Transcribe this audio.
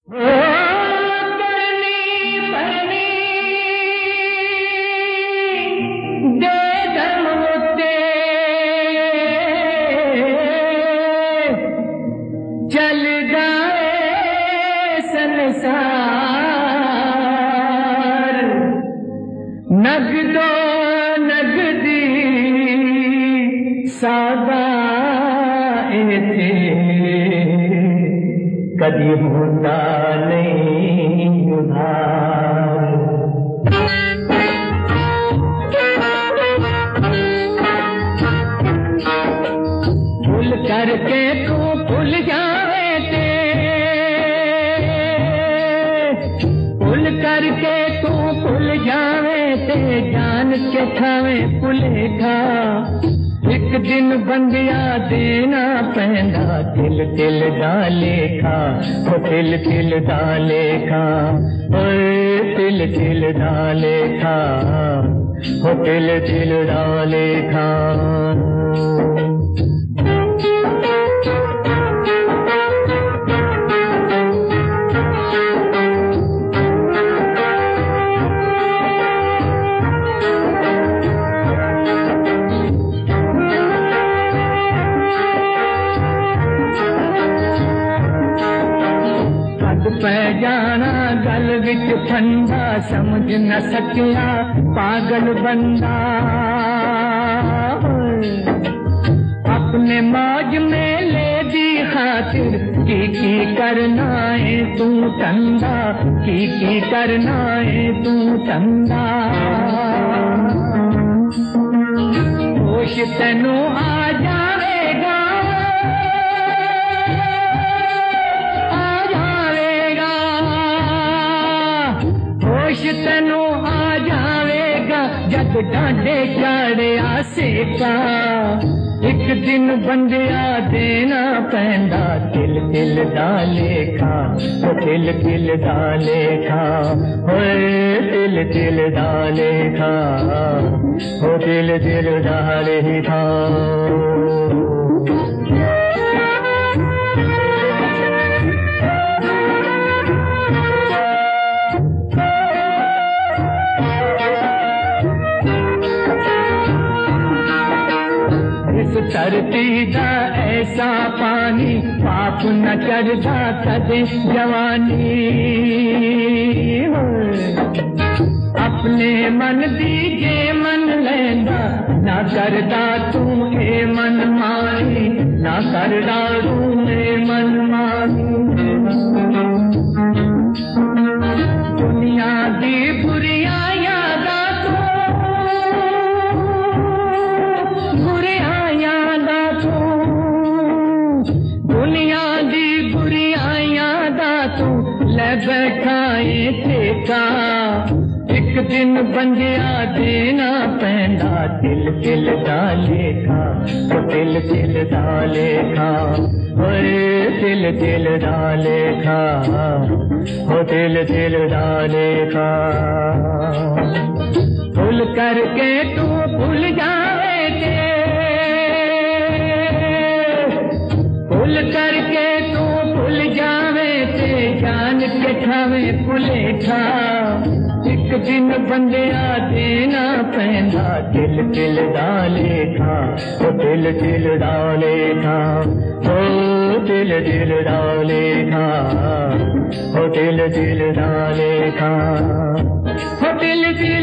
नगदो नगदी सादा थे कभी होता नहीं उधार। भूल करके तू भूल जावे थे, भूल करके तू भूल जावे थे, जान के खावे भुलेखा एक दिन बंदिया देना पैंदा तिल तिल दा लेखा, ओ तिल तिल दा लेखा, ओए तिल तिल दा लेखा, ओ तिल तिल दा लेखा। पै जाना गल विच ठंडा, समझ न सकिया पागल बंदा, अपने मौज में ले दी खातिर की करना है तू ठंडा, की करना है तू ठंडा। होश तेनू आ जाएगा, होश तेनू आ जाएगा जब डांडे चाड़े आसे का, एक दिन बंदिया देना पैंदा तिल तिल दा लेखा, ओ तिल तिल दा लेखा, ओए तिल तिल दा लेखा, ओ तिल तिल दा लेखा। धरती दा ऐसा पानी पाप न चढ़ता कदे जवानी, अपने मन दीजे मन लेंदा ना करदा तू ए मन मानी, ना करदा तू ए मन मानी। दुनिया दी बुरिया यादा दुनिया दी बुरिया यादा तू ले बैठाए ठेका, एक दिन बंदिया देना पैंदा तिल तिल दा लेखा, ओ तिल तिल दा लेखा, ओए तिल तिल दा लेखा, ओ तिल तिल दा लेखा। भूल करके तू भूल जावे थे, भूल करके तू भूल जावे थे, जान के खावे भुलेखा एक दिन बंदिया देना पैंदा तिल तिल दा लेखा, ओ तिल तिल दा लेखा, ओ तिल तिल दा लेखा, ओ तिल तिल दा लेखा, ओ तिल तिल